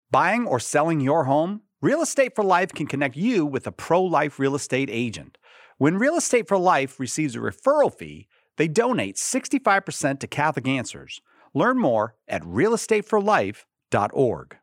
Buying or selling your home? Real Estate for Life can connect you with a pro-life real estate agent. When Real Estate for Life receives a referral fee, they donate 65% to Catholic Answers. Learn more at realestateforlife.org.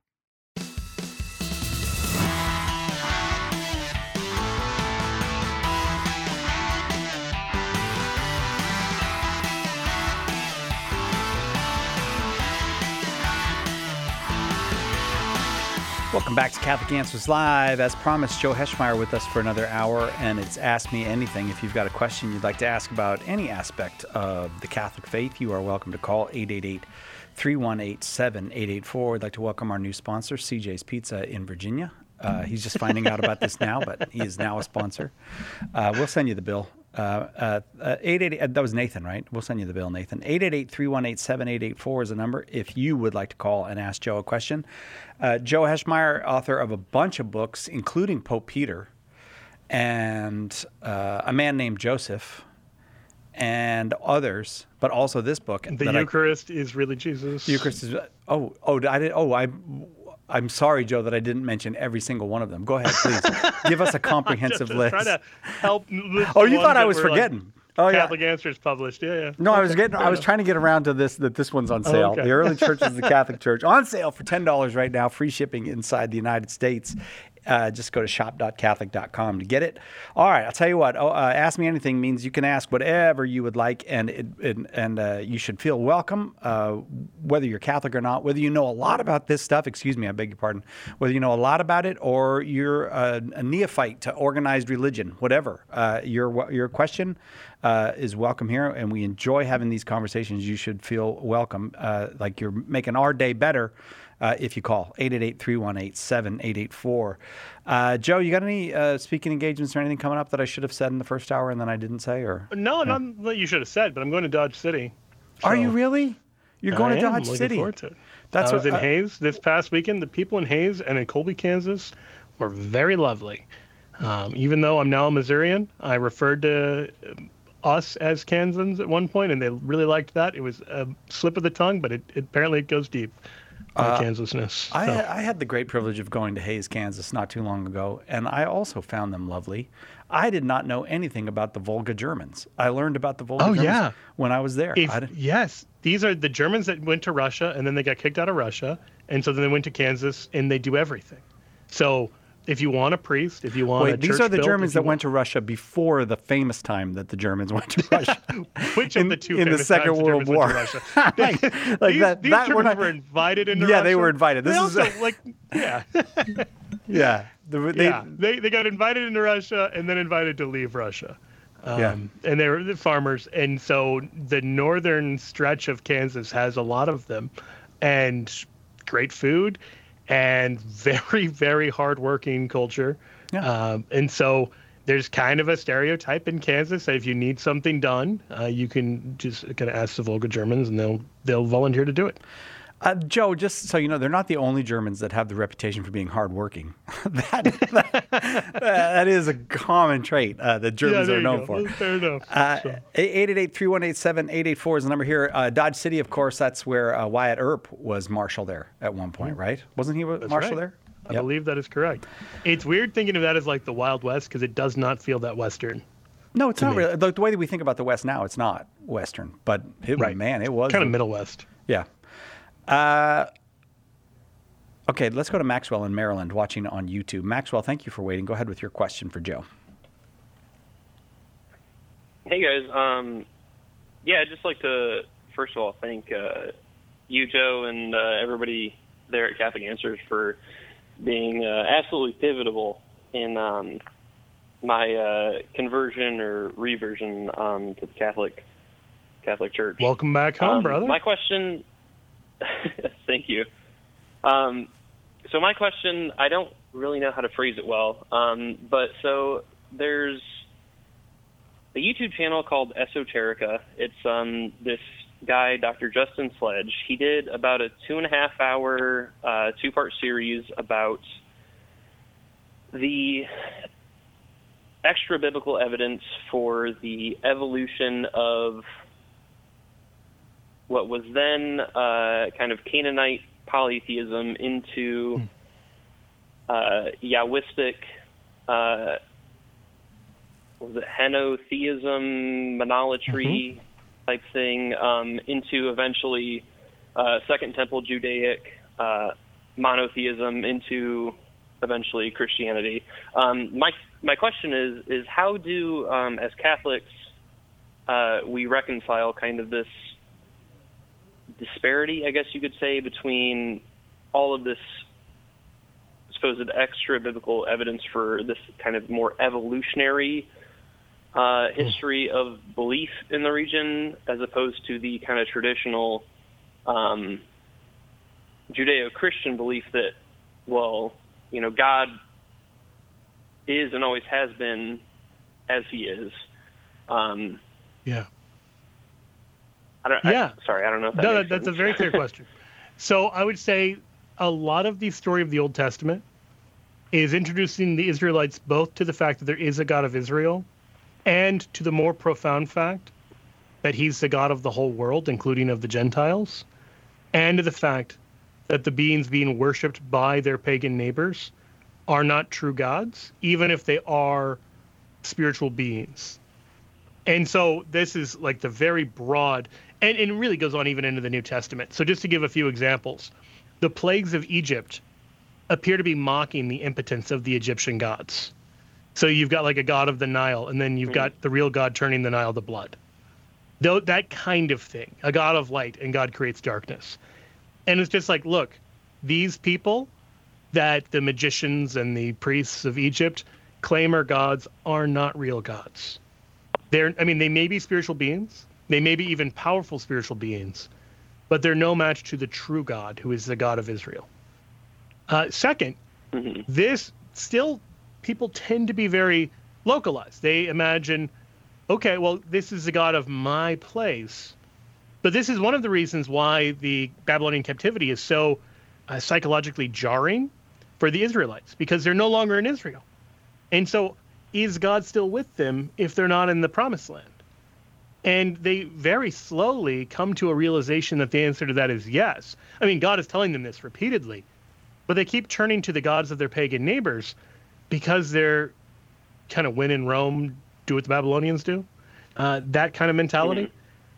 Welcome back to Catholic Answers Live. As promised, Joe Heschmeyer with us for another hour, and it's Ask Me Anything. If you've got a question you'd like to ask about any aspect of the Catholic faith, you are welcome to call 888-318-7884. We'd like to welcome our new sponsor, CJ's Pizza in Virginia. He's just finding out about this now, but he is now a sponsor. We'll send you the bill. 888, that was Nathan, right? We'll send you the bill, Nathan. 888-318-7884 is the number if you would like to call and ask Joe a question. Joe Heschmeyer, author of a bunch of books, including Pope Peter and A Man Named Joseph and others, but also this book. The Eucharist is really Jesus. The Eucharist is, I'm sorry, Joe, that I didn't mention every single one of them. Go ahead, please. Give us a comprehensive list. Try to help. Oh, you thought I was forgetting. Like Catholic Answers published. Yeah. No, I was trying to get around to this, that this one's on sale. Okay. The Early Church is the Catholic Church. On sale for $10 right now. Free shipping inside the United States. Just go to shop.catholic.com to get it. All right, I'll tell you what. Ask Me Anything means you can ask whatever you would like, and you should feel welcome, whether you're Catholic or not, whether you know a lot about this stuff. Excuse me, I beg your pardon. Whether you know a lot about it or you're a neophyte to organized religion, whatever. Your question is welcome here, and we enjoy having these conversations. You should feel welcome, like you're making our day better. If you call 888-318-7884. Joe, you got any speaking engagements or anything coming up that I should have said in the first hour and then I didn't say? Or none that you should have said, but I'm going to Dodge City. So are you really? You're going to Dodge City? City? Forward to it. I was in Hayes this past weekend. The people in Hayes and in Colby, Kansas were very lovely. Even though I'm now a Missourian, I referred to us as Kansans at one point, and they really liked that. It was a slip of the tongue, but apparently it goes deep. Kansasness. I had the great privilege of going to Hayes, Kansas not too long ago, and I also found them lovely. I did not know anything about the Volga Germans. I learned about the Volga Germans when I was there. Yes, these are the Germans that went to Russia, and then they got kicked out of Russia, and so then they went to Kansas, and they do everything. So if you want a priest, if you want a church these are the built, Germans that went to Russia before the famous time that the Germans went to Russia. Which of the two in the Second World War? These Germans were invited into Russia. Yeah, they were invited. They got invited into Russia and then invited to leave Russia. And they were the farmers, and so the northern stretch of Kansas has a lot of them, and great food. And very, very hardworking culture. Yeah. And so there's kind of a stereotype in Kansas that if you need something done, you can just kind of ask the Volga Germans, and they'll volunteer to do it. Joe, just so you know, they're not the only Germans that have the reputation for being hardworking. that is a common trait that Germans are known for. Fair enough. 888-318-7884 is the number here. Dodge City, of course, that's where Wyatt Earp was marshal there at one point, right? Wasn't he marshal there? I believe that is correct. It's weird thinking of that as like the Wild West because it does not feel that Western. No, it's not really. The way that we think about the West now, it's not Western. But, it was kind of Middle West. Yeah. Okay, let's go to Maxwell in Maryland watching on YouTube. Maxwell, thank you for waiting. Go ahead with your question for Joe. Hey, guys. I'd just like to, first of all, thank you, Joe, and everybody there at Catholic Answers for being absolutely pivotal in my conversion or reversion to the Catholic Church. Welcome back home, brother. My question... Thank you. So my question, I don't really know how to phrase it well, but so there's a YouTube channel called Esoterica. It's this guy, Dr. Justin Sledge. He did about a 2.5-hour two-part series about the extra-biblical evidence for the evolution of what was then kind of Canaanite polytheism into Yahwistic, what was it, henotheism, monolatry type thing, into eventually Second Temple Judaic monotheism, into eventually Christianity. My question is how do, as Catholics, we reconcile kind of this disparity, I guess you could say, between all of this supposed extra biblical evidence for this kind of more evolutionary history of belief in the region, as opposed to the kind of traditional Judeo-Christian belief that, well, you know, God is and always has been as he is. Yeah. Sorry, I don't know if that makes that's sense. a very clear question. So I would say a lot of the story of the Old Testament is introducing the Israelites both to the fact that there is a God of Israel and to the more profound fact that he's the God of the whole world, including of the Gentiles, and to the fact that the beings being worshipped by their pagan neighbors are not true gods, even if they are spiritual beings. And so this is like the very broad, and it really goes on even into the New Testament. So just to give a few examples, the plagues of Egypt appear to be mocking the impotence of the Egyptian gods. So you've got like a god of the Nile, and then you've got the real God turning the Nile to blood. Though that kind of thing, a God of light, and God creates darkness. And it's just like, look, these people that the magicians and the priests of Egypt claim are gods are not real gods. They may be spiritual beings. They may be even powerful spiritual beings, but they're no match to the true God, who is the God of Israel. Second, this still, people tend to be very localized. They imagine, okay, well, this is the God of my place. But this is one of the reasons why the Babylonian captivity is so psychologically jarring for the Israelites, because they're no longer in Israel. And so is God still with them if they're not in the promised land? And they very slowly come to a realization that the answer to that is yes. I mean, God is telling them this repeatedly, but they keep turning to the gods of their pagan neighbors because they're kind of when in Rome, do what the Babylonians do. That kind of mentality.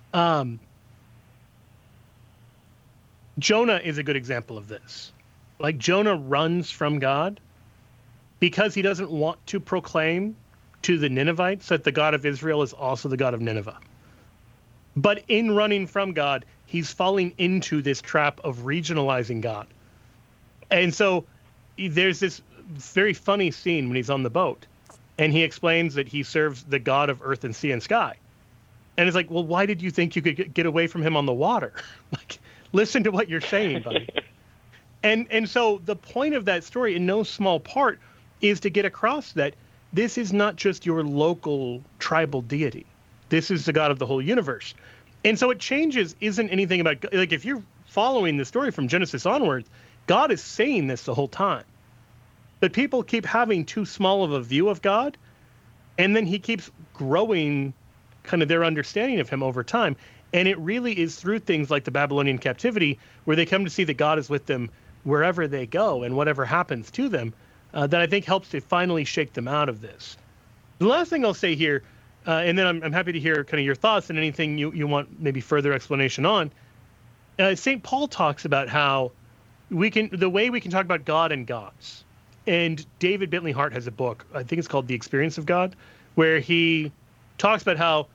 Jonah is a good example of this. Like, Jonah runs from God because he doesn't want to proclaim to the Ninevites that the God of Israel is also the God of Nineveh. But in running from God, he's falling into this trap of regionalizing God. And so there's this very funny scene when he's on the boat, and he explains that he serves the God of earth and sea and sky. And it's like, well, why did you think you could get away from him on the water? Like, listen to what you're saying, buddy. And so the point of that story, in no small part, is to get across that this is not just your local tribal deity. This is the God of the whole universe. And so it changes isn't anything about, like, if you're following the story from Genesis onwards, God is saying this the whole time. But people keep having too small of a view of God, and then he keeps growing kind of their understanding of him over time. And it really is through things like the Babylonian captivity, where they come to see that God is with them wherever they go and whatever happens to them, that I think helps to finally shake them out of this. The last thing I'll say here, and then I'm happy to hear kind of your thoughts and anything you want maybe further explanation on. St. Paul talks about how the way we can talk about God and gods. And David Bentley Hart has a book, I think it's called The Experience of God, where he talks about how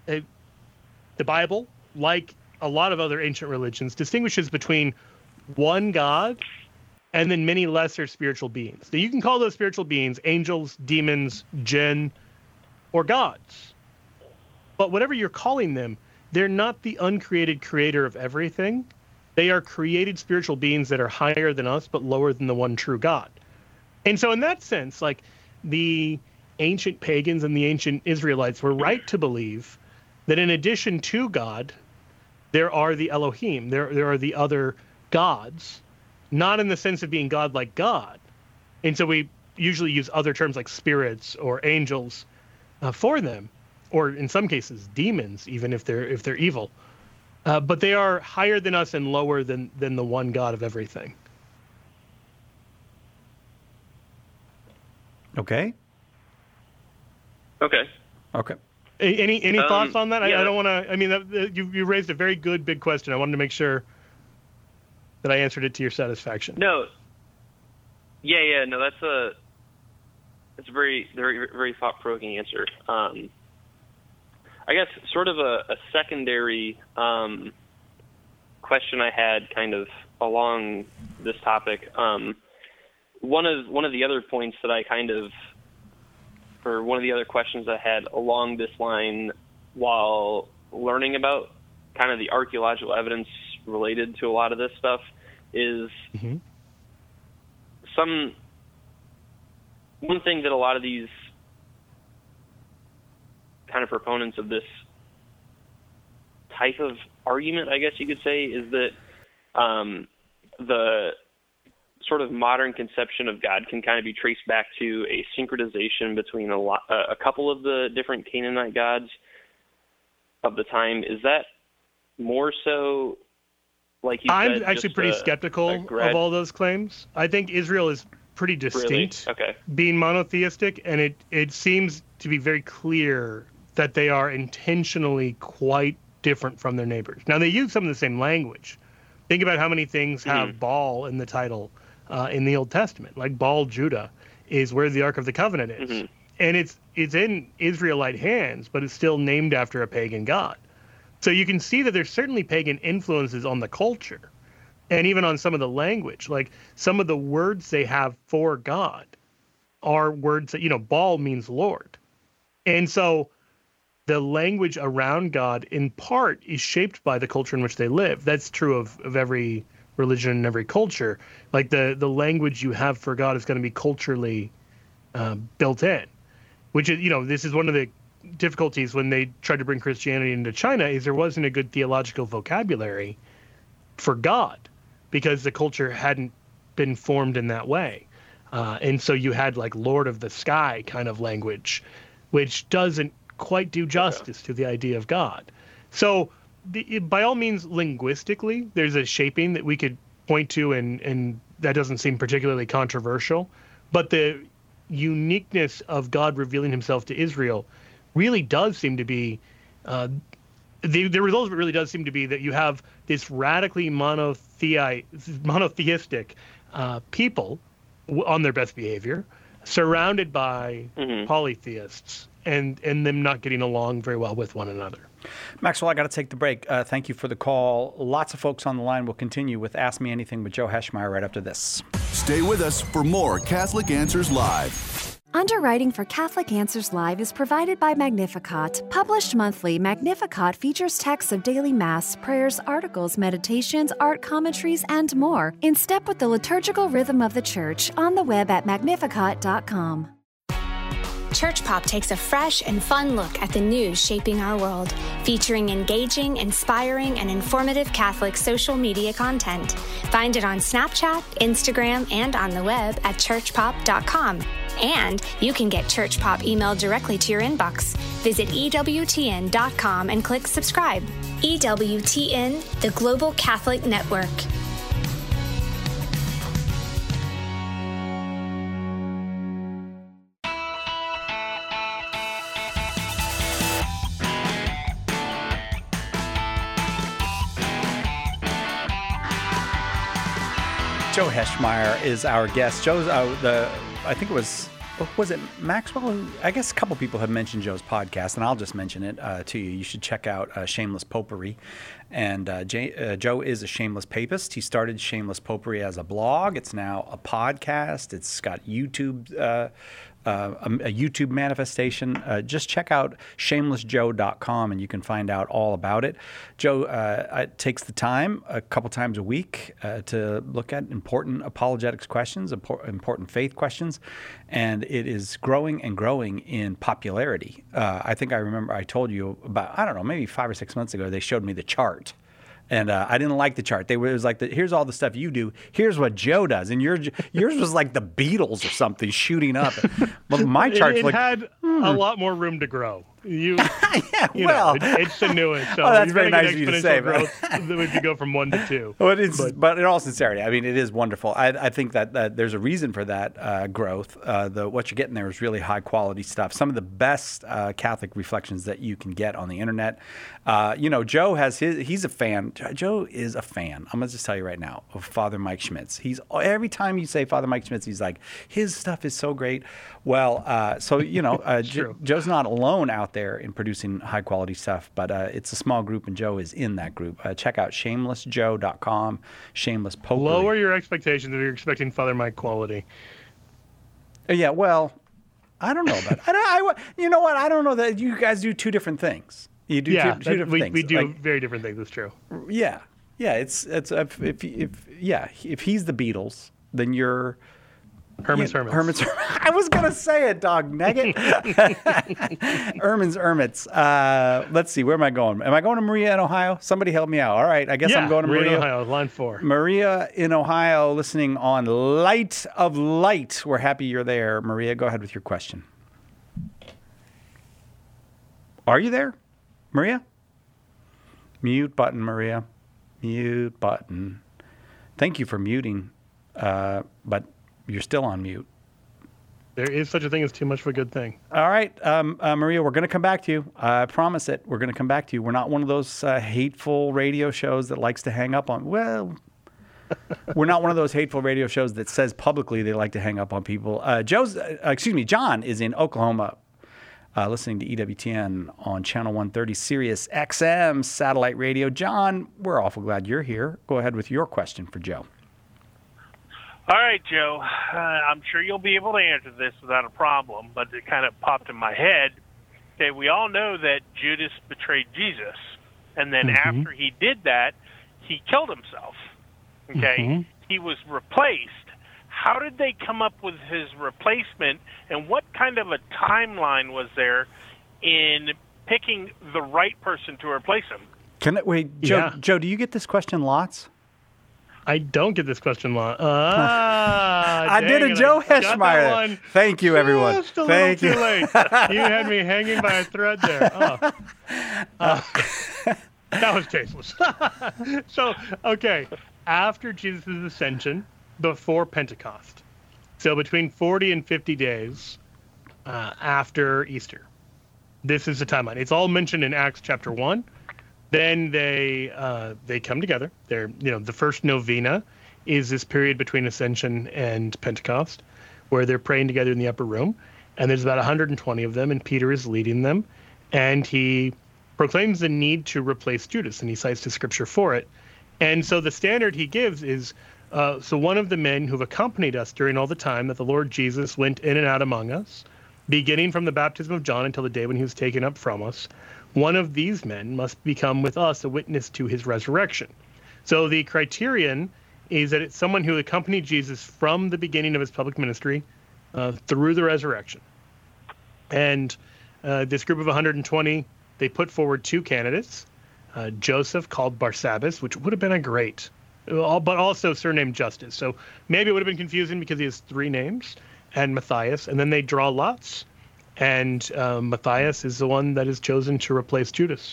the Bible, like a lot of other ancient religions, distinguishes between one God and then many lesser spiritual beings. Now, you can call those spiritual beings angels, demons, jinn, or gods. But whatever you're calling them, they're not the uncreated creator of everything. They are created spiritual beings that are higher than us, but lower than the one true God. And so in that sense, like, the ancient pagans and the ancient Israelites were right to believe that in addition to God, there are the Elohim, there are the other gods, not in the sense of being God like God. And so we usually use other terms like spirits or angels for them, or in some cases demons, even if they're evil. But they are higher than us and lower than the one God of everything. Okay. Okay. Any thoughts on that? Yeah. I don't want to. I mean, you raised a very good big question. I wanted to make sure that I answered it to your satisfaction. No. Yeah. No, that's a very, very, very thought-provoking answer. I guess sort of a secondary question I had kind of along this topic. One of the other points that I one of the other questions I had along this line while learning about kind of the archaeological evidence related to a lot of this stuff is one thing that a lot of these kind of proponents of this type of argument, I guess you could say, is that the sort of modern conception of God can kind of be traced back to a syncretization between a couple of the different Canaanite gods of the time. Is that more so, like you said? I'm actually pretty skeptical of all those claims. I think Israel is pretty distinct, being monotheistic, and it seems to be very clear that they are intentionally quite different from their neighbors. Now, they use some of the same language. Think about how many things have Baal in the title in the Old Testament. Like Baal Judah is where the Ark of the Covenant is. And it's in Israelite hands, but it's still named after a pagan god. So you can see that there's certainly pagan influences on the culture and even on some of the language. Like some of the words they have for God are words that, Baal means Lord. And so the language around God, in part, is shaped by the culture in which they live. That's true of every religion and every culture. Like the language you have for God is going to be culturally built in, which is, this is one of the difficulties when they tried to bring Christianity into China, is there wasn't a good theological vocabulary for God because the culture hadn't been formed in that way. And so you had like Lord of the Sky kind of language, which doesn't quite do justice to the idea of God. So by all means, linguistically, there's a shaping that we could point to, and that doesn't seem particularly controversial. But the uniqueness of God revealing himself to Israel really does seem to be, the result of it really does seem to be that you have this radically monotheistic people on their best behavior, surrounded by polytheists, and them not getting along very well with one another. Maxwell, I got to take the break. Thank you for the call. Lots of folks on the line. We'll continue with Ask Me Anything with Joe Heschmeyer right after this. Stay with us for more Catholic Answers Live. Underwriting for Catholic Answers Live is provided by Magnificat. Published monthly, Magnificat features texts of daily Mass, prayers, articles, meditations, art commentaries, and more, in step with the liturgical rhythm of the Church, on the web at magnificat.com. Church Pop takes a fresh and fun look at the news shaping our world, featuring engaging, inspiring, and informative Catholic social media content. Find it on Snapchat, Instagram, and on the web at churchpop.com. And you can get Church Pop emailed directly to your inbox. Visit EWTN.com and click subscribe. EWTN, the Global Catholic Network. Joe Heschmeyer is our guest. Joe's I think it was it Maxwell? I guess a couple people have mentioned Joe's podcast, and I'll just mention it to you. You should check out Shameless Popery. And Joe is a shameless papist. He started Shameless Popery as a blog. It's now a podcast. It's got YouTube, a YouTube manifestation. Just check out shamelessjoe.com and you can find out all about it. Joe takes the time a couple times a week to look at important apologetics questions, important faith questions, and it is growing and growing in popularity. I think I remember I told you about, I don't know, maybe 5 or 6 months ago, they showed me the chart. And I didn't like the chart. It was like, here's all the stuff you do. Here's what Joe does. And yours was like the Beatles or something shooting up. But my chart's it had a lot more room to grow. Yeah, you well, know, it's the newest. So that's you're very gonna nice get of you to say, exponential growth that would go from 1 to 2. But in all sincerity, I mean, it is wonderful. I think that there's a reason for that growth. What you're getting there is really high quality stuff. Some of the best Catholic reflections that you can get on the internet. Joe he's a fan. Joe is a fan. I'm gonna just tell you right now of Father Mike Schmitz. Every time you say Father Mike Schmitz, he's like, his stuff is so great. Well, Joe's not alone out there in producing high quality stuff, but it's a small group, and Joe is in that group. Check out shamelessjoe.com, Shameless Poker. Lower your expectations if you're expecting Father Mike quality. Yeah, well, I don't know about it. You know what? I don't know that you guys do two different things. You do two different things. We do very different things. That's true. Yeah. It's if he's the Beatles, then you're Herman's Hermits. I was gonna say it, dog nugget. Herman's Hermits. Let's see. Where am I going? Am I going to Maria in Ohio? Somebody help me out. All right. I guess I'm going to Maria, Ohio, line 4. Maria in Ohio, listening on Light of Light. We're happy you're there, Maria. Go ahead with your question. Are you there, Maria? Mute button, Maria. Mute button. Thank you for muting, but you're still on mute. There is such a thing as too much of a good thing. All right, Maria, we're going to come back to you. I promise it. We're going to come back to you. We're not one of those hateful radio shows that likes to hang up on. Well, we're not one of those hateful radio shows that says publicly they like to hang up on people. John is in Oklahoma, listening to EWTN on Channel 130 Sirius XM satellite radio. John, we're awful glad you're here. Go ahead with your question for Joe. All right, Joe. I'm sure you'll be able to answer this without a problem, but it kind of popped in my head. Okay, we all know that Judas betrayed Jesus, and then after he did that, he killed himself. Okay, he was replaced. How did they come up with his replacement, and what kind of a timeline was there in picking the right person to replace him? Joe, do you get this question lots? I don't get this question long. I did a Joe Heschmeyer. Thank you, everyone. Just a Thank little you. too late. You had me hanging by a thread there. That was tasteless. So, okay, after Jesus' ascension, before Pentecost, so between 40 and 50 days after Easter, this is the timeline. It's all mentioned in Acts chapter 1. Then they come together. The first novena is this period between Ascension and Pentecost, where they're praying together in the upper room. And there's about 120 of them, and Peter is leading them. And he proclaims the need to replace Judas, and he cites the scripture for it. And so the standard he gives is, so one of the men who've accompanied us during all the time that the Lord Jesus went in and out among us, beginning from the baptism of John until the day when he was taken up from us, one of these men must become with us a witness to his resurrection. So the criterion is that it's someone who accompanied Jesus from the beginning of his public ministry through the resurrection. And this group of 120, they put forward 2 candidates, Joseph, called Barsabbas, which would have been a great, but also surnamed Justus. So maybe it would have been confusing because he has 3 names, and Matthias, and then they draw lots. And Matthias is the one that is chosen to replace Judas.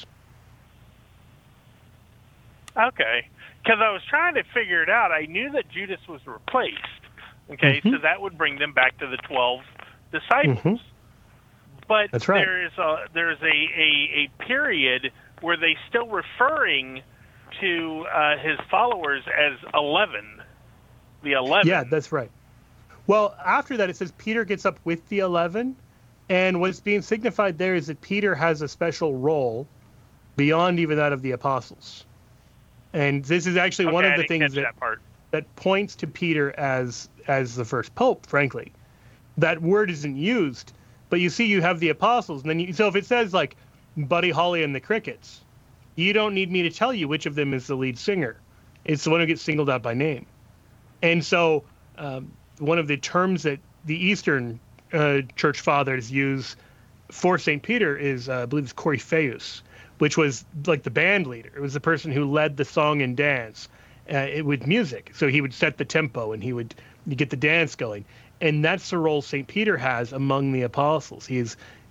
Okay, because I was trying to figure it out. I knew that Judas was replaced. Okay, so that would bring them back to the 12 disciples. But that's right. There's a period where they still referring to his followers as 11. The 11. Yeah, that's right. Well, after that, it says Peter gets up with the 11. And what's being signified there is that Peter has a special role beyond even that of the apostles. And this is actually one of the things that points to Peter as the first pope, frankly. That word isn't used, but you see you have the apostles. And then so if it says like Buddy Holly and the Crickets, you don't need me to tell you which of them is the lead singer. It's the one who gets singled out by name. And so one of the terms that the Eastern church fathers use for St. Peter is, I believe it's Coryphaeus, which was like the band leader. It was the person who led the song and dance with music. So he would set the tempo and he would get the dance going. And that's the role St. Peter has among the apostles. He's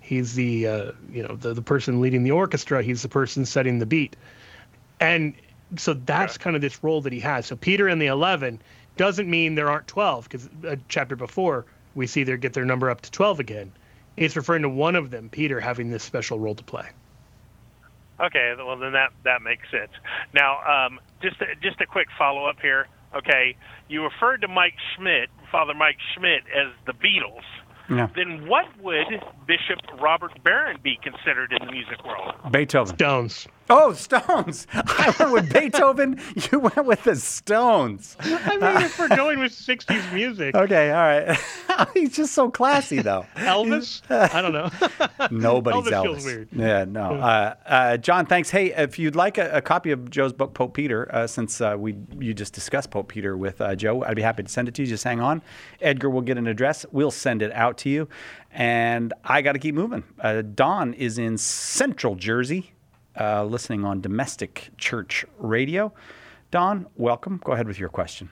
He's the the person leading the orchestra. He's the person setting the beat. And so that's kind of this role that he has. So Peter and the 11 doesn't mean there aren't 12, because a chapter before we see they get their number up to 12 again. It's referring to one of them, Peter, having this special role to play. Okay, well then that makes sense. Now, just a quick follow-up here. Okay, you referred to Father Mike Schmidt, as the Beatles. Yeah. Then what would Bishop Robert Barron be considered in the music world? Beethoven. Stones. Oh, Stones. I went with Beethoven. You went with the Stones. I mean, if we're going with 60s music. Okay, all right. He's just so classy, though. Elvis? I don't know. Nobody's Elvis. Feels weird. Yeah, no. John, thanks. Hey, if you'd like a copy of Joe's book, Pope Peter, since you just discussed Pope Peter with Joe, I'd be happy to send it to you. Just hang on. Edgar will get an address. We'll send it out to you. And I got to keep moving. Don is in Central Jersey, listening on Domestic Church Radio. Don, welcome. Go ahead with your question.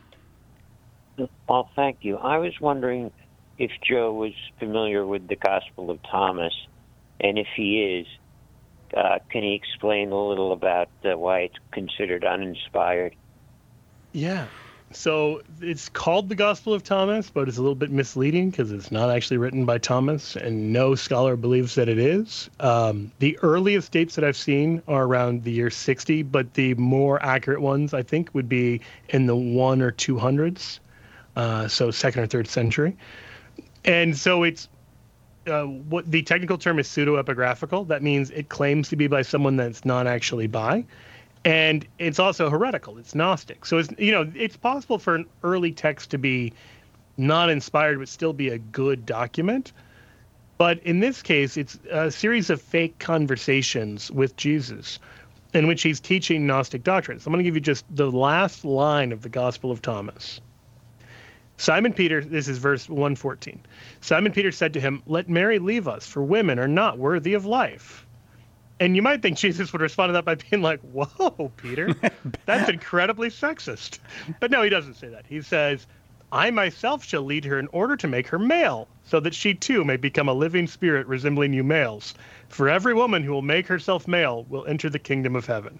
Well, thank you. I was wondering if Joe was familiar with the Gospel of Thomas, and if he is, can he explain a little about why it's considered uninspired? Yeah. So it's called the Gospel of Thomas, but it's a little bit misleading because it's not actually written by Thomas, and no scholar believes that it is. The earliest dates that I've seen are around the year 60, but the more accurate ones, I think, would be in the 100s or 200s, so 2nd or 3rd century. And so it's what the technical term is pseudo-epigraphical. That means it claims to be by someone that's not actually by. And it's also heretical. It's Gnostic. So it's possible for an early text to be not inspired but still be a good document. But in this case, it's a series of fake conversations with Jesus in which he's teaching Gnostic doctrines. I'm going to give you just the last line of the Gospel of Thomas. Simon Peter, this is verse 114. Simon Peter said to him, "Let Mary leave us, for women are not worthy of life." And you might think Jesus would respond to that by being like, "Whoa, Peter, that's incredibly sexist." But no, he doesn't say that. He says, "I myself shall lead her in order to make her male, so that she too may become a living spirit resembling you males. For every woman who will make herself male will enter the kingdom of heaven."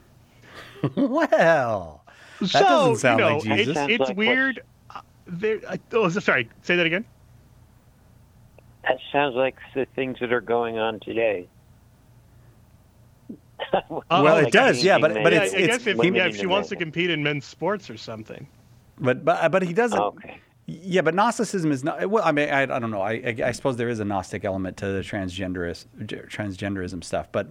Well, that doesn't sound like Jesus. It's weird. Sorry, say that again. That sounds like the things that are going on today. Well, it does, yeah, but it's. I guess if she wants to compete in men's sports or something. But he doesn't. Okay. Yeah, but Gnosticism is not. Well, I mean, I don't know. I suppose there is a Gnostic element to the transgenderism stuff. But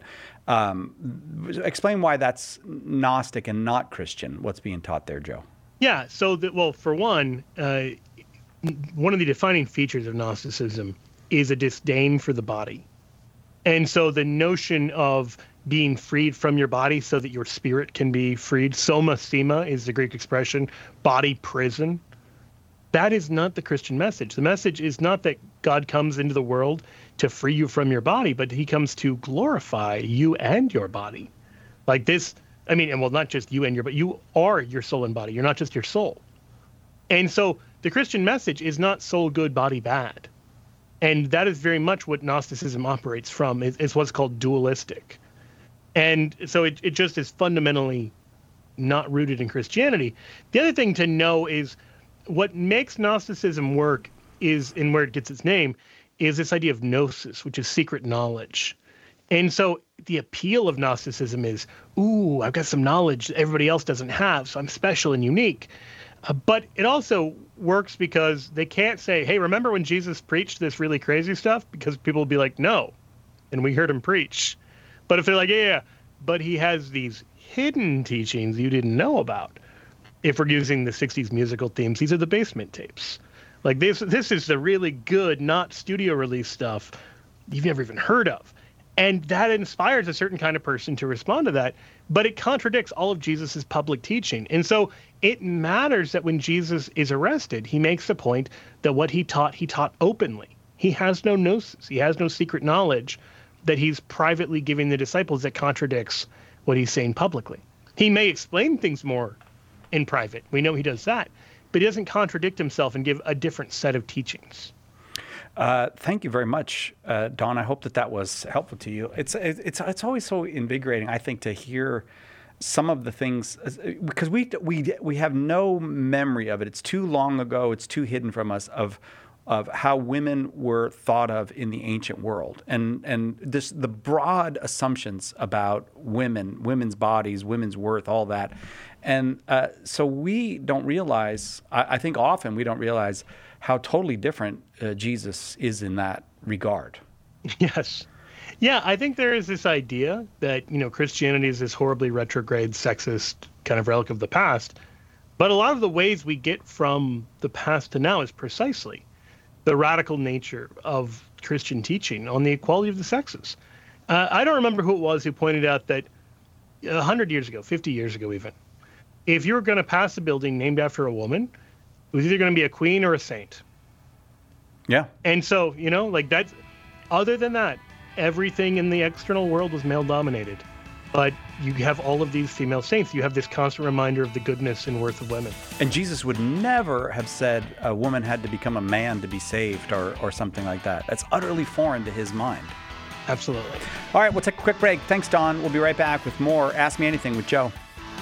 explain why that's Gnostic and not Christian. What's being taught there, Joe? Yeah. So for one of the defining features of Gnosticism is a disdain for the body, and so the notion of being freed from your body so that your spirit can be freed. Soma sema is the Greek expression, body prison. That is not the Christian message. The message is not that God comes into the world to free you from your body, but he comes to glorify you and your body. Like this, I mean, and well, not just you and but you are your soul and body. You're not just your soul. And so the Christian message is not soul good, body bad. And that is very much what Gnosticism operates from. It's what's called dualistic. And so it just is fundamentally not rooted in Christianity. The other thing to know is what makes Gnosticism work is, and where it gets its name, is this idea of gnosis, which is secret knowledge. And so the appeal of Gnosticism is, ooh, I've got some knowledge that everybody else doesn't have, so I'm special and unique. But it also works because they can't say, hey, remember when Jesus preached this really crazy stuff? Because people will be like, no, and we heard him preach. But if they're like, yeah, but he has these hidden teachings you didn't know about. If we're using the 60s musical themes, these are the basement tapes. Like this is the really good, not studio release stuff you've never even heard of. And that inspires a certain kind of person to respond to that. But it contradicts all of Jesus's public teaching. And so it matters that when Jesus is arrested, he makes the point that what he taught openly. He has no gnosis. He has no secret knowledge that he's privately giving the disciples that contradicts what he's saying publicly. He may explain things more in private. We know he does that. But he doesn't contradict himself and give a different set of teachings. Thank you very much, Don. I hope that was helpful to you. It's always so invigorating, I think, to hear some of the things, because we have no memory of it. It's too long ago. It's too hidden from us of how women were thought of in the ancient world, and the broad assumptions about women's bodies, women's worth, all that, and so we don't realize. I think often we don't realize how totally different Jesus is in that regard. Yes. Yeah, I think there is this idea that, Christianity is this horribly retrograde, sexist kind of relic of the past. But a lot of the ways we get from the past to now is precisely the radical nature of Christian teaching on the equality of the sexes. I don't remember who it was who pointed out that 100 years ago, 50 years ago even, if you were going to pass a building named after a woman, it was either going to be a queen or a saint. Yeah. And so, that's, other than that, everything in the external world was male dominated. But you have all of these female saints. You have this constant reminder of the goodness and worth of women. And Jesus would never have said a woman had to become a man to be saved or something like that. That's utterly foreign to his mind. Absolutely. All right, we'll take a quick break. Thanks, Don. We'll be right back with more Ask Me Anything with Joe.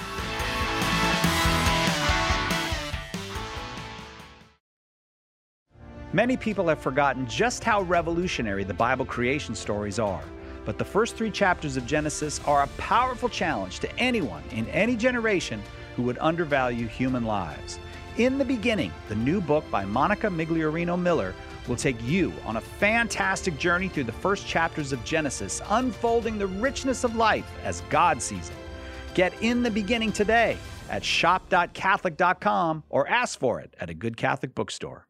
Many people have forgotten just how revolutionary the Bible creation stories are. But the first 3 chapters of Genesis are a powerful challenge to anyone in any generation who would undervalue human lives. In the Beginning, the new book by Monica Migliorino Miller, will take you on a fantastic journey through the first chapters of Genesis, unfolding the richness of life as God sees it. Get In the Beginning today at shop.catholic.com or ask for it at a good Catholic bookstore.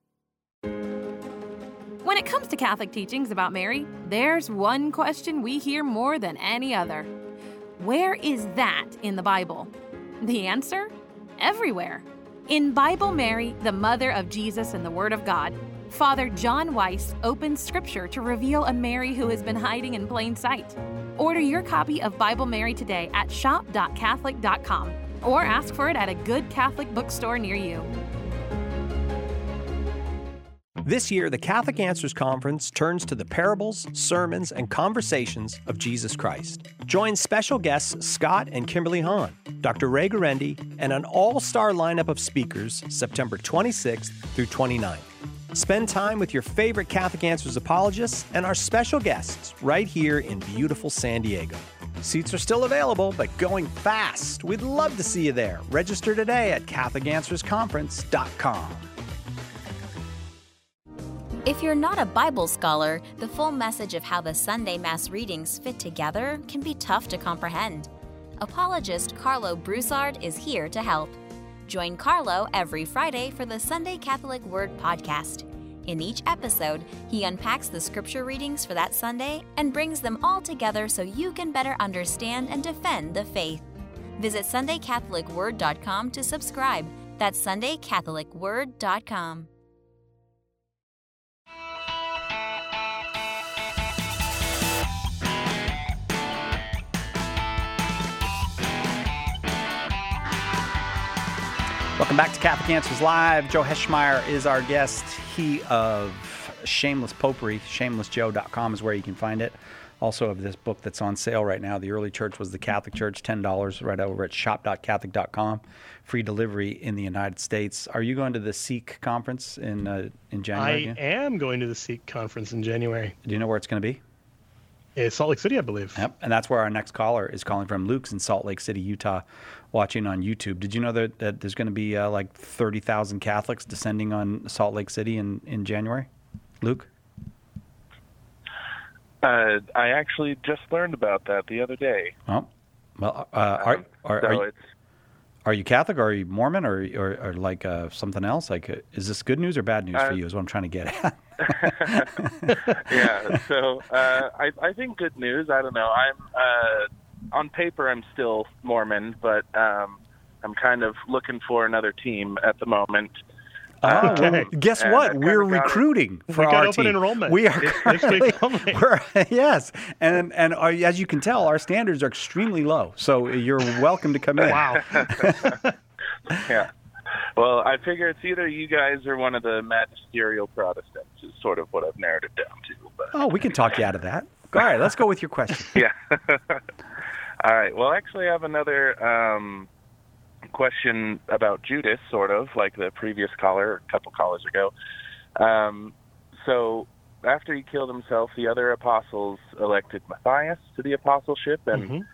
When it comes to Catholic teachings about Mary, there's one question we hear more than any other. Where is that in the Bible? The answer? Everywhere. In Bible Mary, the Mother of Jesus and the Word of God, Father John Weiss opens Scripture to reveal a Mary who has been hiding in plain sight. Order your copy of Bible Mary today at shop.catholic.com or ask for it at a good Catholic bookstore near you. This year, the Catholic Answers Conference turns to the parables, sermons, and conversations of Jesus Christ. Join special guests Scott and Kimberly Hahn, Dr. Ray Guarendi, and an all-star lineup of speakers September 26th through 29th. Spend time with your favorite Catholic Answers apologists and our special guests right here in beautiful San Diego. Seats are still available, but going fast. We'd love to see you there. Register today at CatholicAnswersConference.com. If you're not a Bible scholar, the full message of how the Sunday Mass readings fit together can be tough to comprehend. Apologist Carlo Broussard is here to help. Join Carlo every Friday for the Sunday Catholic Word podcast. In each episode, he unpacks the scripture readings for that Sunday and brings them all together so you can better understand and defend the faith. Visit SundayCatholicWord.com to subscribe. That's SundayCatholicWord.com. Welcome back to Catholic Answers Live. Joe Heschmeyer is our guest. He of Shameless Popery, shamelessjoe.com is where you can find it. Also of this book that's on sale right now, The Early Church Was the Catholic Church, $10 right over at shop.catholic.com. Free delivery in the United States. Are you going to the Seek conference in January? I am going to the Seek conference in January. Do you know where it's going to be? It's Salt Lake City, I believe. Yep, and that's where our next caller is calling from. Luke's in Salt Lake City, Utah, watching on YouTube. Did you know that there's going to be like 30,000 Catholics descending on Salt Lake City in January? Luke? I actually just learned about that the other day. Oh, well, are you Catholic, or are you Mormon, or like something else? Like, is this good news or bad news for you? Is what I'm trying to get at. Yeah, so I think good news. I don't know. I'm on paper I'm still Mormon, but I'm kind of looking for another team at the moment. Okay. Guess what? We're recruiting for our open team. Enrollment. We are yes, and as you can tell, our standards are extremely low. So you're welcome to come in. Wow. Yeah. Well, I figure it's either you guys or one of the magisterial Protestants is sort of what I've narrowed it down to. But. Oh, we can talk you out of that. All right, let's go with your question. Yeah. All right. Well, actually, I have another question about Judas, sort of, like the previous caller, a couple callers ago. So after he killed himself, the other apostles elected Matthias to the apostleship. And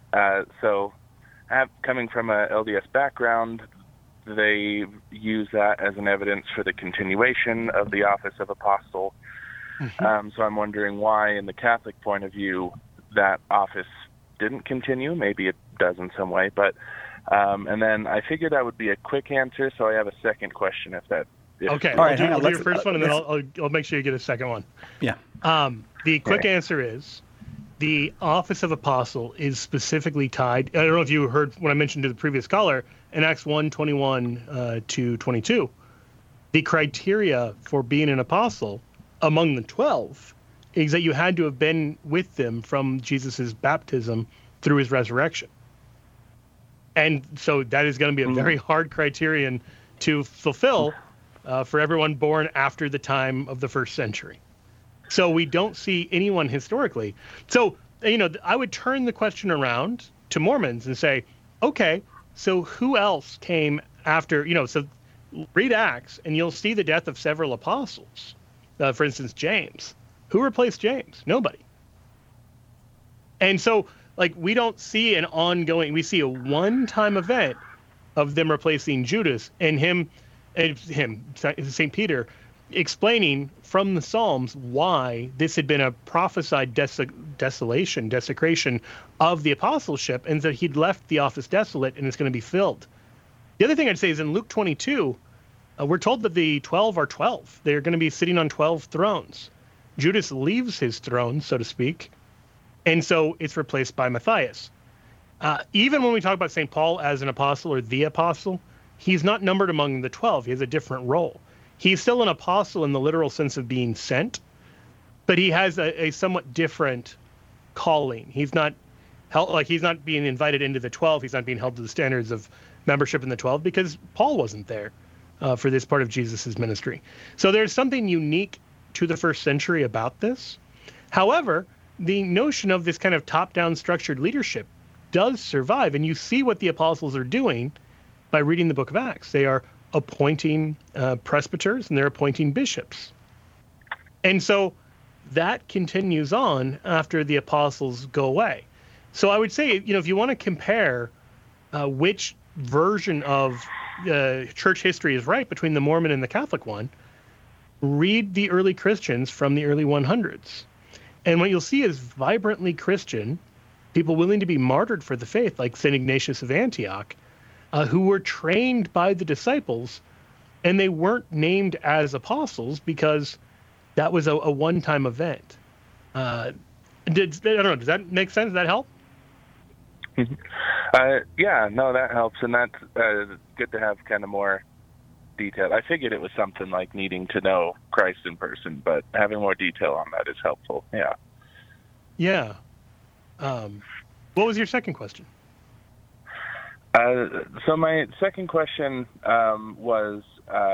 coming from a LDS background, they use that as an evidence for the continuation of the office of apostle. So I'm wondering why, in the Catholic point of view, that office didn't continue. Maybe it does in some way, but and then I figured that would be a quick answer, so I have a second question. Okay, all right, I'll do your first one, and then I'll make sure you get a second one. Yeah. The quick answer is the office of apostle is specifically tied. I don't know if you heard when I mentioned to the previous caller in Acts 1:21 to 22, the criteria for being an apostle among the 12 is that you had to have been with them from Jesus's baptism through his resurrection. And so that is going to be a very hard criterion to fulfill for everyone born after the time of the first century. So we don't see anyone historically. So, I would turn the question around to Mormons and say, okay, so who else came after, so read Acts and you'll see the death of several apostles. For instance, James. Who replaced James? Nobody. And so, we don't see an ongoing, we see a one-time event of them replacing Judas and St. Peter, explaining from the Psalms why this had been a prophesied desecration of the apostleship, and that he'd left the office desolate and it's going to be filled. The other thing I'd say is in Luke 22, we're told that the 12 are 12. They're going to be sitting on 12 thrones. Judas leaves his throne, so to speak, and so it's replaced by Matthias. Even when we talk about St. Paul as an apostle or the apostle, he's not numbered among the 12. He has a different role. He's still an apostle in the literal sense of being sent, but he has a somewhat different calling. He's not he's not being invited into the 12. He's not being held to the standards of membership in the 12 because Paul wasn't there for this part of Jesus's ministry. So there's something unique to the first century about this. However, the notion of this kind of top-down structured leadership does survive, and you see what the apostles are doing by reading the book of Acts. They are appointing presbyters and they're appointing bishops. And so that continues on after the apostles go away. So I would say, if you want to compare which version of church history is right between the Mormon and the Catholic one, read the early Christians from the early 100s. And what you'll see is vibrantly Christian, people willing to be martyred for the faith, like St. Ignatius of Antioch, who were trained by the disciples, and they weren't named as apostles because that was a one-time event. I don't know, does that make sense? Does that help? Yeah, no, that helps, and that's good to have kind of more detail. I figured it was something like needing to know Christ in person, but having more detail on that is helpful. Yeah. Yeah. What was your second question? So my second question was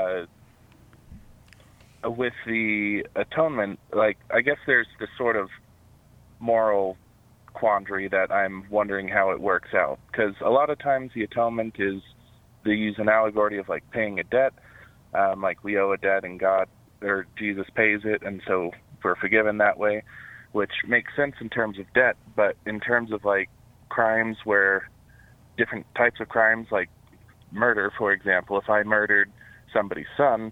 with the atonement. I guess there's this sort of moral quandary that I'm wondering how it works out, because a lot of times the atonement is, they use an allegory of paying a debt, like we owe a debt and God or Jesus pays it, and so we're forgiven that way, which makes sense in terms of debt. But in terms of crimes, where different types of crimes, like murder, for example, if I murdered somebody's son,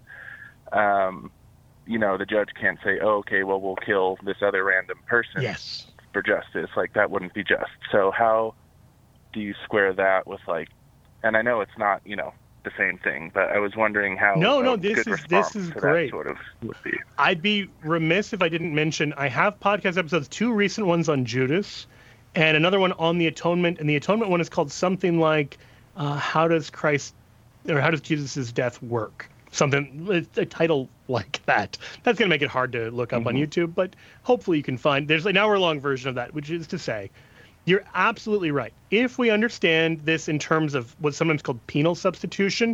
the judge can't say, oh, okay, well, we'll kill this other random person for justice. That wouldn't be just. So how do you square that with and I know it's not, the same thing, but I was wondering how. This is great. Sort of would be. I'd be remiss if I didn't mention I have podcast episodes, 2 recent ones on Judas, and another one on the atonement. And the atonement one is called something like, how does Jesus' death work? Something, a title like that. That's going to make it hard to look up on YouTube, but hopefully you can find. There's an hour-long version of that, which is to say, you're absolutely right. If we understand this in terms of what's sometimes called penal substitution,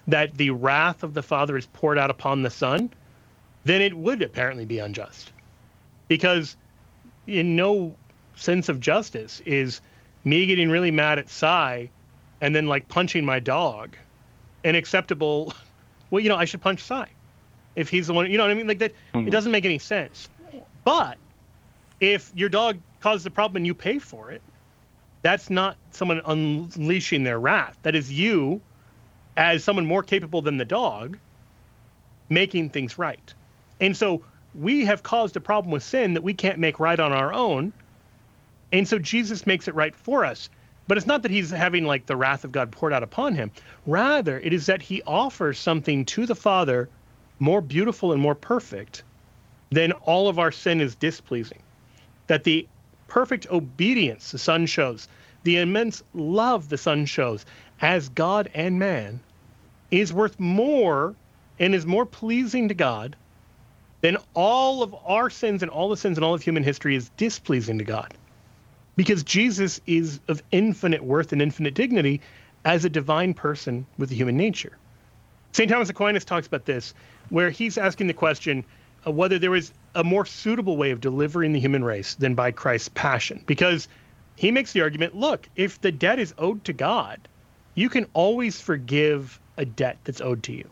that the wrath of the Father is poured out upon the Son, then it would apparently be unjust. Because in no sense of justice is me getting really mad at Cy and then like punching my dog an acceptable, well, I should punch Cy if he's the one, you know what I mean? Like that, It doesn't make any sense. But if your dog caused the problem and you pay for it, that's not someone unleashing their wrath. That is you, as someone more capable than the dog, making things right. And so we have caused a problem with sin that we can't make right on our own. And so Jesus makes it right for us. But it's not that he's having like the wrath of God poured out upon him. Rather, it is that he offers something to the Father more beautiful and more perfect than all of our sin is displeasing. That the perfect obedience the Son shows, the immense love the Son shows as God and man is worth more and is more pleasing to God than all of our sins and all the sins in all of human history is displeasing to God. Because Jesus is of infinite worth and infinite dignity as a divine person with a human nature. St. Thomas Aquinas talks about this, where he's asking the question of whether there was a more suitable way of delivering the human race than by Christ's passion. Because he makes the argument, look, if the debt is owed to God, you can always forgive a debt that's owed to you.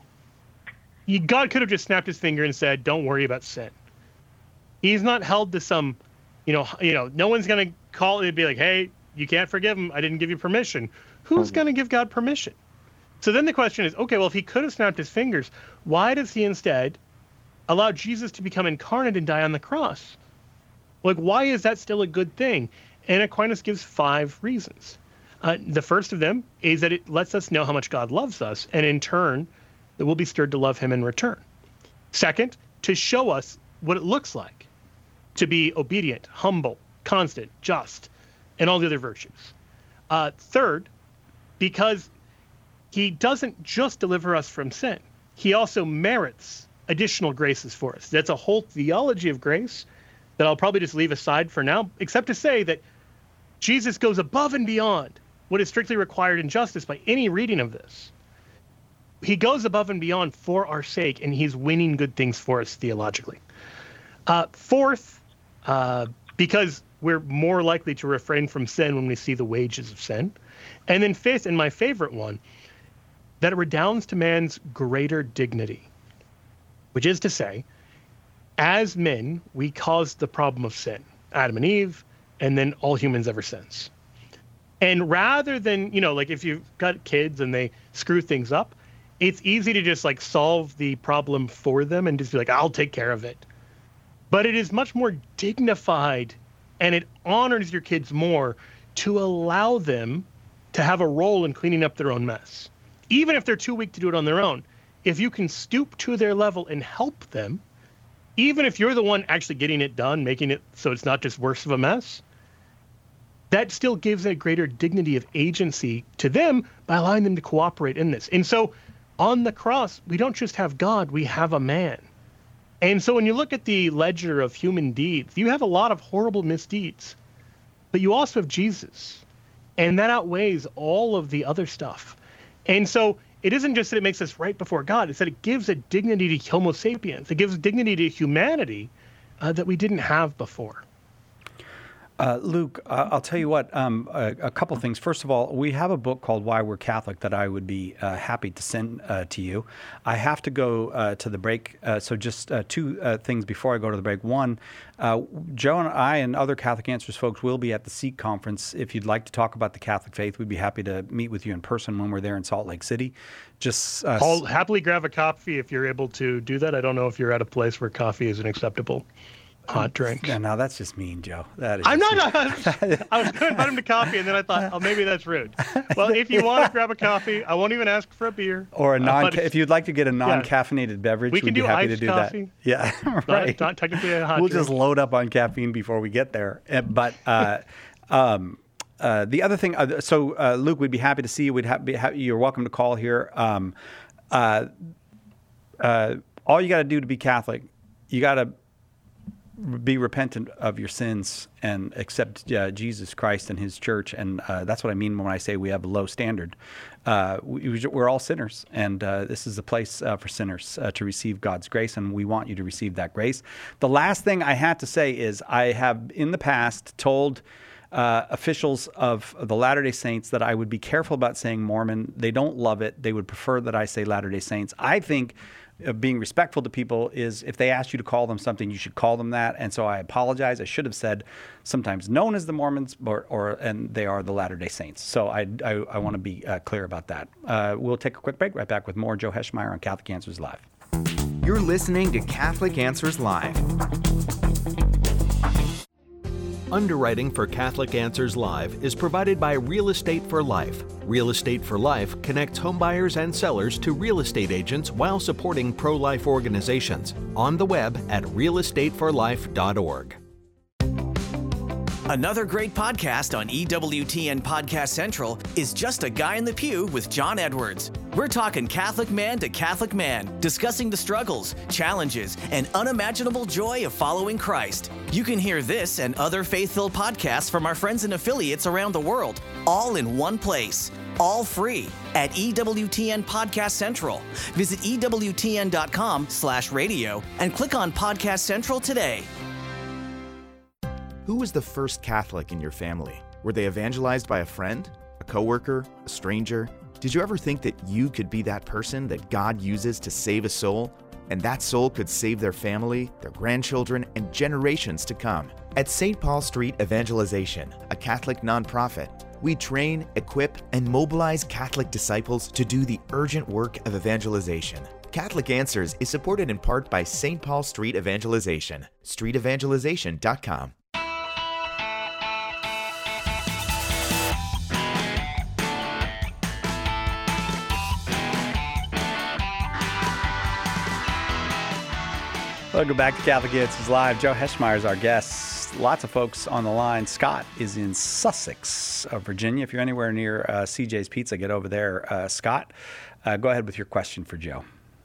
God could have just snapped his finger and said, don't worry about sin. He's not held to some, no one's going to call and be like, hey, you can't forgive him. I didn't give you permission. Who's going to give God permission? So then the question is, okay, well, if he could have snapped his fingers, why does he instead allow Jesus to become incarnate and die on the cross? Like, why is that still a good thing? And Aquinas gives 5 reasons. The first of them is that it lets us know how much God loves us, and in turn, that we'll be stirred to love him in return. Second, to show us what it looks like to be obedient, humble, constant, just, and all the other virtues. Third, because he doesn't just deliver us from sin, he also merits additional graces for us. That's a whole theology of grace that I'll probably just leave aside for now, except to say that Jesus goes above and beyond what is strictly required in justice by any reading of this. He goes above and beyond for our sake, and he's winning good things for us theologically. Fourth, because we're more likely to refrain from sin when we see the wages of sin. And then fifth, and my favorite one, that it redounds to man's greater dignity, which is to say, as men, we caused the problem of sin, Adam and Eve, and then all humans ever since. And rather than, like if you've got kids and they screw things up, it's easy to just like solve the problem for them and just be like, I'll take care of it. But it is much more dignified, and it honors your kids more to allow them to have a role in cleaning up their own mess. Even if they're too weak to do it on their own, if you can stoop to their level and help them, even if you're the one actually getting it done, making it so it's not just worse of a mess, that still gives a greater dignity of agency to them by allowing them to cooperate in this. And so on the cross, we don't just have God, we have a man. And so when you look at the ledger of human deeds, you have a lot of horrible misdeeds, but you also have Jesus. And that outweighs all of the other stuff. And so it isn't just that it makes us right before God, it's that it gives a dignity to Homo sapiens. It gives dignity to humanity that we didn't have before. Luke, I'll tell you what, a couple things. First of all, we have a book called Why We're Catholic that I would be happy to send to you. I have to go to the break, so just 2 things before I go to the break. One, Joe and I and other Catholic Answers folks will be at the SEEK conference. If you'd like to talk about the Catholic faith, we'd be happy to meet with you in person when we're there in Salt Lake City. Just I'll happily grab a coffee if you're able to do that. I don't know if you're at a place where coffee is an acceptable hot drink. Yeah, no, that's just mean, Joe. That is I'm not. I was going to invite him to coffee, and then I thought, oh, maybe that's rude. Well, if you want to grab a coffee, I won't even ask for a beer. Or a if you'd like to get a non-caffeinated beverage, we'd be happy to do coffee. that. Yeah, right. Not technically a hot We'll drink. just load up on caffeine before we get there. But the other thing, Luke, we'd be happy to see you. You're welcome to call here. All you got to do to be Catholic, you got to be repentant of your sins and accept Jesus Christ and his church. And that's what I mean when I say we have a low standard. We're all sinners, and this is a place for sinners to receive God's grace, and we want you to receive that grace. The last thing I had to say is I have in the past told officials of the Latter-day Saints that I would be careful about saying Mormon. They don't love it. They would prefer that I say Latter-day Saints. I think being respectful to people is if they ask you to call them something, you should call them that. And so I apologize. I should have said sometimes known as the Mormons, and they are the Latter-day Saints. So I want to be clear about that. We'll take a quick break. Right back with more Joe Heschmeyer on Catholic Answers Live. You're listening to Catholic Answers Live. Underwriting for Catholic Answers Live is provided by Real Estate for Life. Real Estate for Life connects homebuyers and sellers to real estate agents while supporting pro-life organizations. On the web at realestateforlife.org. Another great podcast on EWTN Podcast Central is Just a Guy in the Pew with John Edwards. We're talking Catholic man to Catholic man, discussing the struggles, challenges, and unimaginable joy of following Christ. You can hear this and other faith-filled podcasts from our friends and affiliates around the world, all in one place, all free at EWTN Podcast Central. Visit EWTN.com/radio and click on Podcast Central today. Who was the first Catholic in your family? Were they evangelized by a friend, a coworker, a stranger? Did you ever think that you could be that person that God uses to save a soul? And that soul could save their family, their grandchildren, and generations to come. At St. Paul Street Evangelization, a Catholic nonprofit, we train, equip, and mobilize Catholic disciples to do the urgent work of evangelization. Catholic Answers is supported in part by St. Paul Street Evangelization, streetevangelization.com. Welcome back to Catholic Answers Live. Joe Heschmeyer is our guest. Lots of folks on the line. Scott is in Sussex, Virginia. If you're anywhere near CJ's Pizza, get over there. Scott, go ahead with your question for Joe.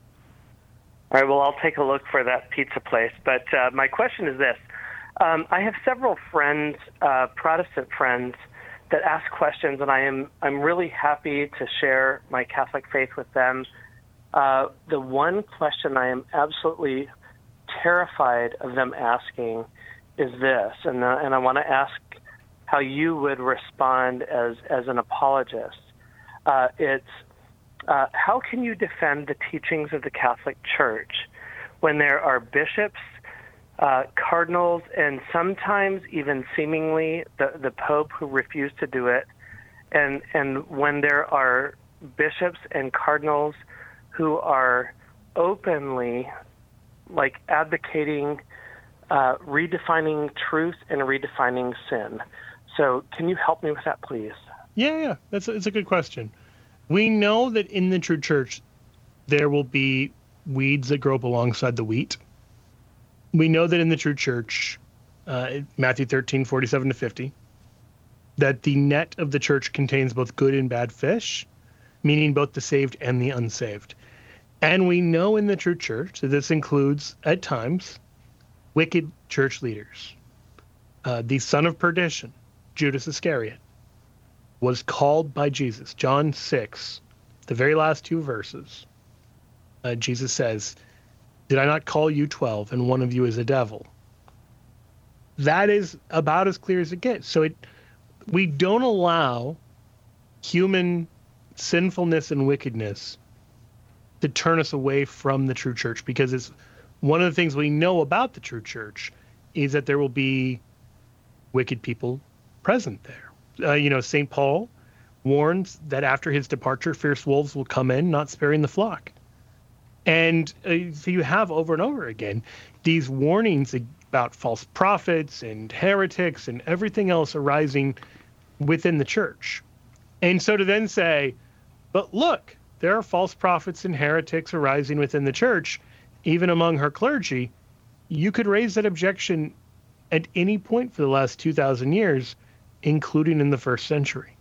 All right, well, I'll take a look for that pizza place. But my question is this. I have several friends, Protestant friends, that ask questions, and I'm really happy to share my Catholic faith with them. The one question I am absolutely terrified of them asking is this, and I want to ask how you would respond as an apologist. It's how can you defend the teachings of the Catholic Church when there are bishops, cardinals, and sometimes even seemingly the Pope who refuse to do it, and when there are bishops and cardinals who are openly advocating redefining truth and redefining sin. So can you help me with that, please? Yeah. It's a good question. We know that in the true church, there will be weeds that grow up alongside the wheat. We know that in the true church, Matthew 13:47-50, that the net of the church contains both good and bad fish, meaning both the saved and the unsaved. And we know in the true church that this includes, at times, wicked church leaders. The son of perdition, Judas Iscariot, was called by Jesus. John 6, the very last two verses, Jesus says, "Did I not call you 12, and one of you is a devil?" That is about as clear as it gets. So we don't allow human sinfulness and wickedness to turn us away from the true church, because it's one of the things we know about the true church is that there will be wicked people present there. St. Paul warns that after his departure, fierce wolves will come in, not sparing the flock. And so you have over and over again these warnings about false prophets and heretics and everything else arising within the church. And so to then say, but look, there are false prophets and heretics arising within the church, even among her clergy, you could raise that objection at any point for the last 2,000 years, including in the first century.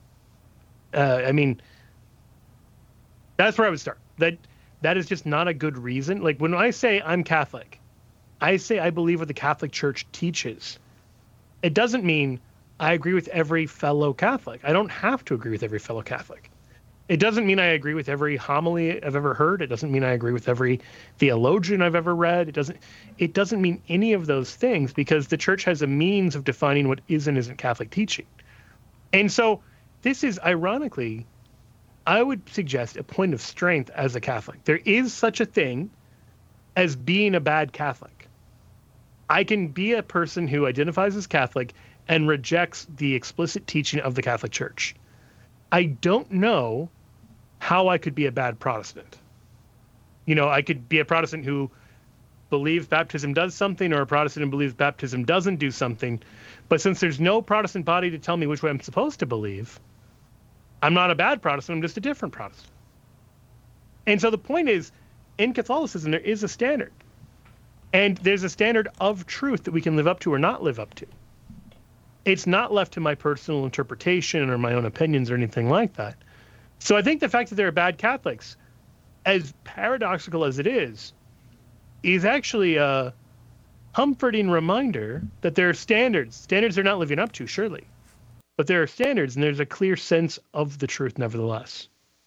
That's where I would start. That is just not a good reason. Like when I say I'm Catholic, I say I believe what the Catholic Church teaches. It doesn't mean I agree with every fellow Catholic. I don't have to agree with every fellow Catholic. It doesn't mean I agree with every homily I've ever heard. It doesn't mean I agree with every theologian I've ever read. It doesn't mean any of those things, because the church has a means of defining what is and isn't Catholic teaching. And so this is, ironically, I would suggest a point of strength as a Catholic. There is such a thing as being a bad Catholic. I can be a person who identifies as Catholic and rejects the explicit teaching of the Catholic Church. I don't know how I could be a bad Protestant. I could be a Protestant who believes baptism does something, or a Protestant who believes baptism doesn't do something. But since there's no Protestant body to tell me which way I'm supposed to believe, I'm not a bad Protestant, I'm just a different Protestant. And so the point is, in Catholicism, there is a standard. And there's a standard of truth that we can live up to or not live up to. It's not left to my personal interpretation or my own opinions or anything like that. So I think the fact that there are bad Catholics, as paradoxical as it is actually a comforting reminder that there are standards. Standards they're not living up to, surely. But there are standards, and there's a clear sense of the truth nevertheless.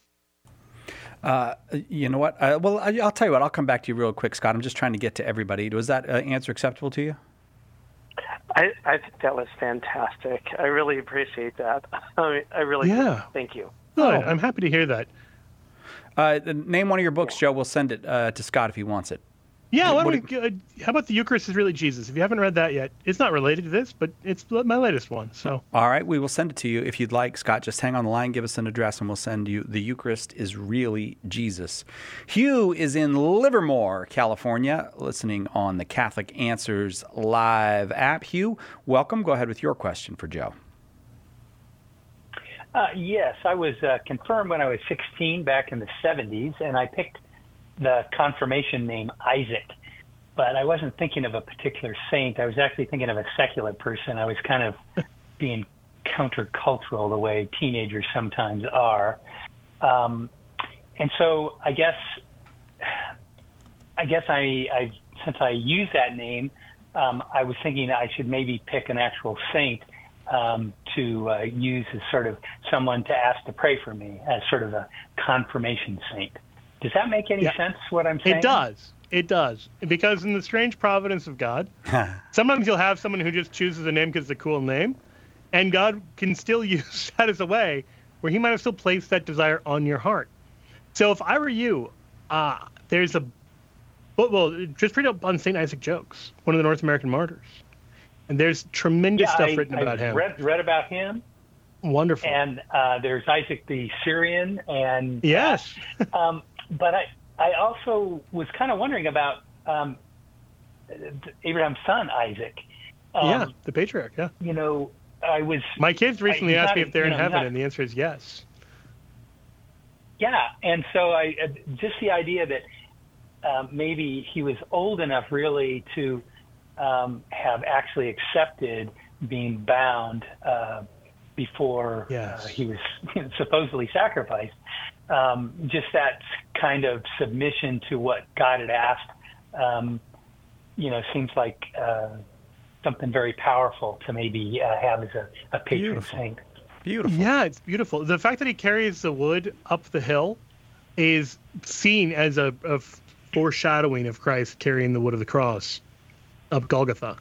You know what? I'll tell you what. I'll come back to you real quick, Scott. I'm just trying to get to everybody. Was that answer acceptable to you? I think that was fantastic. I really appreciate that. I really do. Thank you. Good. I'm happy to hear that. Name one of your books, Joe. We'll send it to Scott if he wants it. Yeah, how about The Eucharist is Really Jesus? If you haven't read that yet, it's not related to this, but it's my latest one. So. All right, we will send it to you if you'd like. Scott, just hang on the line, give us an address, and we'll send you The Eucharist is Really Jesus. Hugh is in Livermore, California, listening on the Catholic Answers Live app. Hugh, welcome. Go ahead with your question for Joe. Yes, I was confirmed when I was 16 back in the 70s, and I picked the confirmation name Isaac, but I wasn't thinking of a particular saint. I was actually thinking of a secular person. I was kind of being countercultural the way teenagers sometimes are. And so I guess I since I use that name, I was thinking I should maybe pick an actual saint to use as sort of someone to ask to pray for me as sort of a confirmation saint. Does that make any sense, what I'm saying? It does. Because in the strange providence of God, sometimes you'll have someone who just chooses a name because it's a cool name, and God can still use that as a way where he might have still placed that desire on your heart. So if I were you, there's just read up on St. Isaac Jogues, one of the North American martyrs. And there's tremendous stuff written about him. Read about him. Wonderful. And there's Isaac the Syrian. And yes. But I also was kind of wondering about Abraham's son, Isaac. The patriarch, yeah. My kids recently asked me if they're in heaven, and the answer is yes. Yeah, and so just the idea that maybe he was old enough really to have actually accepted being bound before he was supposedly sacrificed. Just that kind of submission to what God had asked, seems like something very powerful to maybe have as a patron saint. Beautiful. Yeah, it's beautiful. The fact that he carries the wood up the hill is seen as a foreshadowing of Christ carrying the wood of the cross up Golgotha.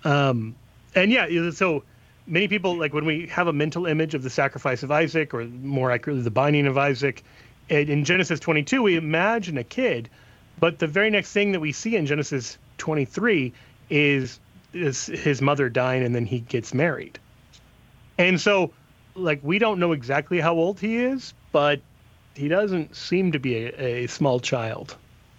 So many people, like when we have a mental image of the sacrifice of Isaac, or more accurately, the binding of Isaac, in Genesis 22, we imagine a kid, but the very next thing that we see in Genesis 23 is his mother dying, and then he gets married. And so, we don't know exactly how old he is, but he doesn't seem to be a small child.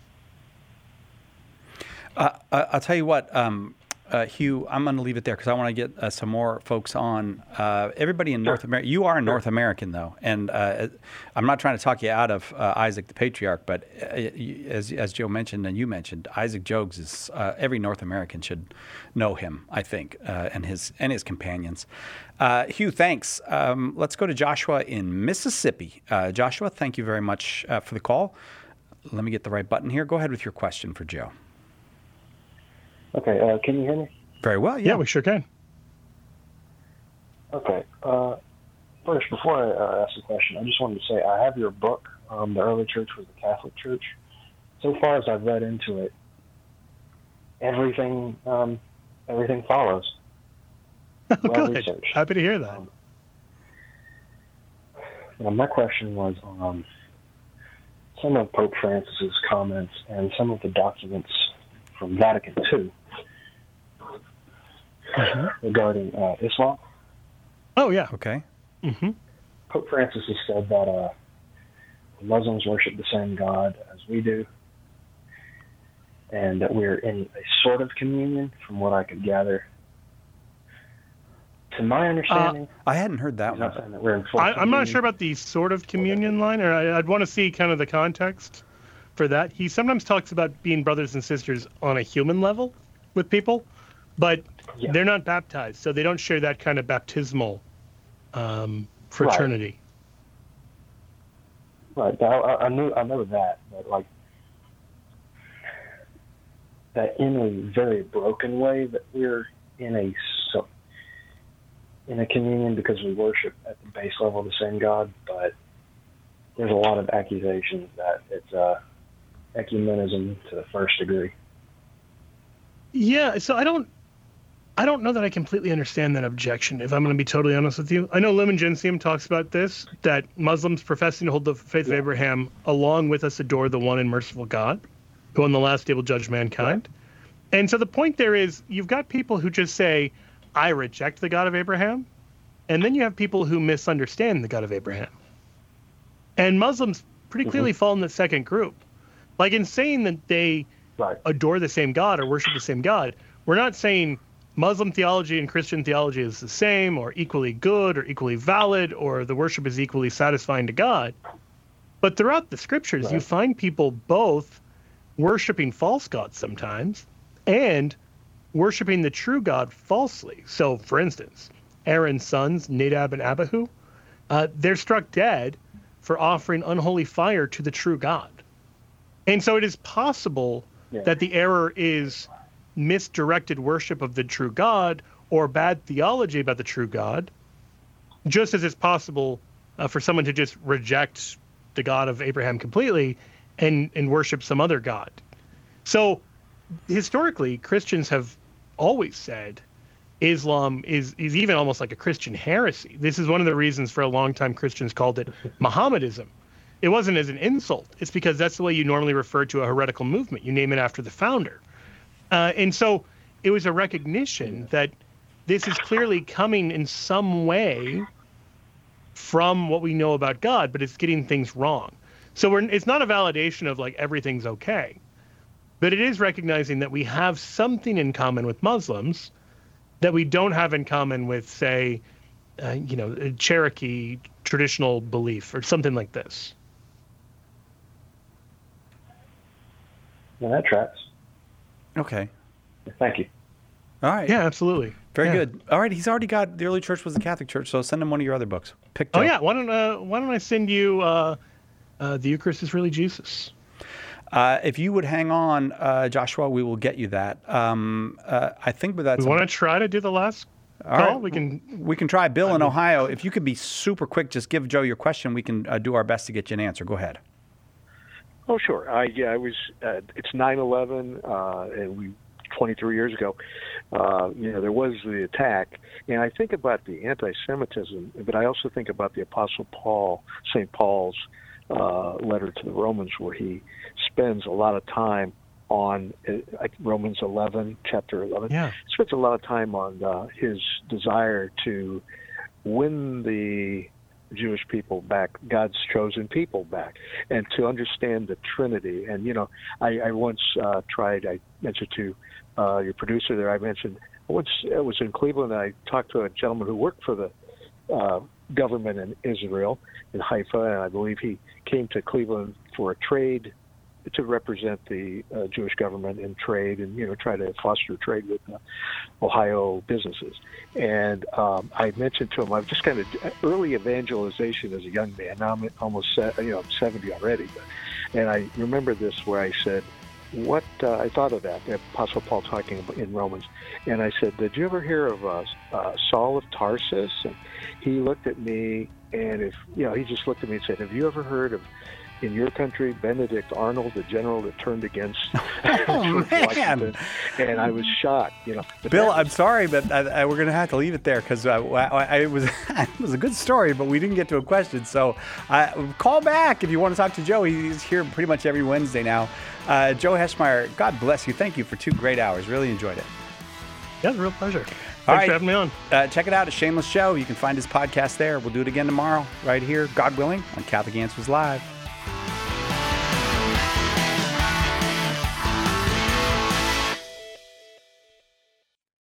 I'll tell you what, Hugh, I'm going to leave it there because I want to get some more folks on. Everybody in North America, you are a North American, though, and I'm not trying to talk you out of Isaac the Patriarch, but as Joe mentioned and you mentioned, Isaac Jogues is every North American should know him, I think, and his companions. Hugh, thanks. Let's go to Joshua in Mississippi. Joshua, thank you very much for the call. Let me get the right button here. Go ahead with your question for Joe. Okay, can you hear me? Very well, Yeah, we sure can. Okay. First, before I ask the question, I just wanted to say I have your book, The Early Church Was the Catholic Church. So far as I've read into it, everything follows. Well Good. researched. Happy to hear that. My question was on some of Pope Francis's comments and some of the documents from Vatican II regarding Islam. Oh, yeah. Okay. Mm-hmm. Pope Francis has said that Muslims worship the same God as we do, and that we're in a sort of communion, from what I could gather. To my understanding, I hadn't heard that one. saying that we're in full I'm not communion. sure about the sort of communion line, or I'd want to see kind of the context for that. He sometimes talks about being brothers and sisters on a human level with people, but they're not baptized, so they don't share that kind of baptismal fraternity. Right. I know that, but like that in a very broken way, that we're in a communion because we worship at the base level the same God, but there's a lot of accusations that it's ecumenism to the first degree. Yeah, so I don't know that I completely understand that objection, if I'm going to be totally honest with you. I know Lumen Gentium talks about this, that Muslims professing to hold the faith of Abraham along with us adore the one and merciful God, who on the last day will judge mankind. Right. And so the point there is, you've got people who just say, I reject the God of Abraham, and then you have people who misunderstand the God of Abraham. And Muslims pretty clearly fall in the second group. Like in saying that they adore the same God or worship the same God, we're not saying Muslim theology and Christian theology is the same or equally good or equally valid or the worship is equally satisfying to God. But throughout the scriptures, you find people both worshiping false gods sometimes and worshiping the true God falsely. So, for instance, Aaron's sons, Nadab and Abihu, they're struck dead for offering unholy fire to the true God. And so it is possible that the error is misdirected worship of the true God or bad theology about the true God, just as it's possible for someone to just reject the God of Abraham completely and worship some other God. So historically, Christians have always said Islam is even almost like a Christian heresy. This is one of the reasons for a long time Christians called it Mohammedism. It wasn't as an insult. It's because that's the way you normally refer to a heretical movement. You name it after the founder. And so it was a recognition that this is clearly coming in some way from what we know about God, but it's getting things wrong. So it's not a validation of like everything's okay, but it is recognizing that we have something in common with Muslims that we don't have in common with, say, a Cherokee traditional belief or something like this. Yeah, that tracks. Okay. Thank you. All right. Yeah, absolutely. Very good. All right. He's already got The Early Church Was the Catholic Church, so send him one of your other books. Oh, yeah. Why don't I send you The Eucharist is Really Jesus? If you would hang on, Joshua, we will get you that. I think that's... We want to try to do the last call? All right. We can try. Bill in Ohio, if you could be super quick, just give Joe your question. We can do our best to get you an answer. Go ahead. Oh, sure. I was. It's 9/11, and 23 years ago. There was the attack, and I think about the anti-Semitism, but I also think about the Apostle Paul, St. Paul's letter to the Romans, where he spends a lot of time on Romans 11, chapter 11. Yeah. He spends a lot of time on his desire to win the Jewish people back, God's chosen people back, and to understand the Trinity. And, I once tried, I mentioned to your producer there, I was in Cleveland, and I talked to a gentleman who worked for the government in Israel, in Haifa, and I believe he came to Cleveland for a trade to represent the Jewish government in trade and, try to foster trade with Ohio businesses. And I mentioned to him, I've just kind of early evangelization as a young man. Now I'm almost, I'm 70 already. And I remember this where I said, what I thought of that, the Apostle Paul talking about in Romans. And I said, did you ever hear of Saul of Tarsus? And he looked at me, and he just looked at me and said, have you ever heard of, in your country, Benedict Arnold, the general that turned against Washington? And I was shocked. Bill, I'm sorry, but we're going to have to leave it there because it was a good story, but we didn't get to a question. So call back if you want to talk to Joe. He's here pretty much every Wednesday now. Joe Heschmeyer, God bless you. Thank you for 2 great hours. Really enjoyed it. Yeah, it was a real pleasure. All Thanks for having me on. Check it out at Shameless Show. You can find his podcast there. We'll do it again tomorrow right here, God willing, on Catholic Answers Live.